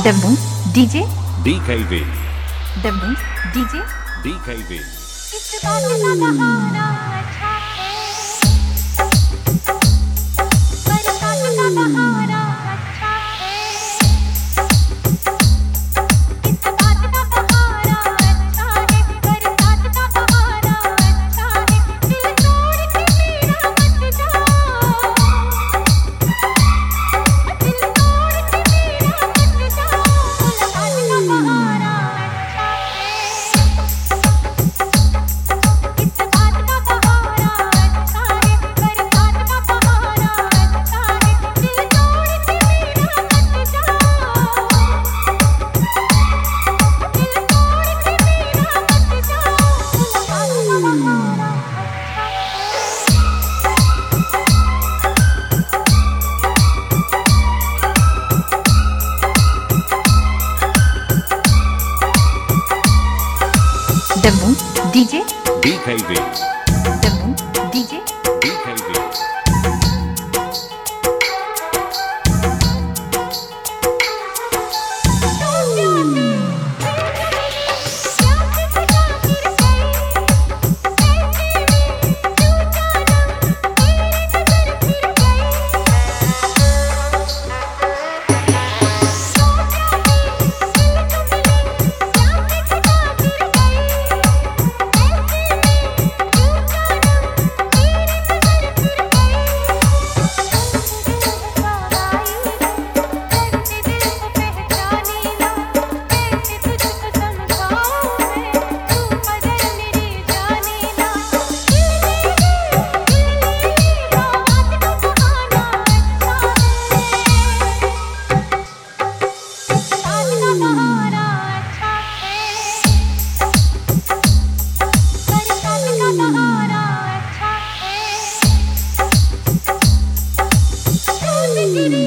Debnu DJ DKV Debnu DJ DKV इस बात का बहाना अच्छा है, बरसात का बहाना अच्छा है, इस बात का बहाना अच्छा है, बरसात का बहाना अच्छा है, दिल तोड़ के मेरा मत जाओ, दिल तोड़ के मेरा मत जाओ, मुलाकात का बहाना अच्छा है। इस बात का बहाना अच्छा है, बरसात का बहाना अच्छा है, दिल तोड़ के मेरा मत जाओ, दिल तोड़ के मेरा मत जाओ, मुलाकात का बहाना अच्छा है। Debnu DJ DKV Debnu DJ DKV बहाना अच्छा है।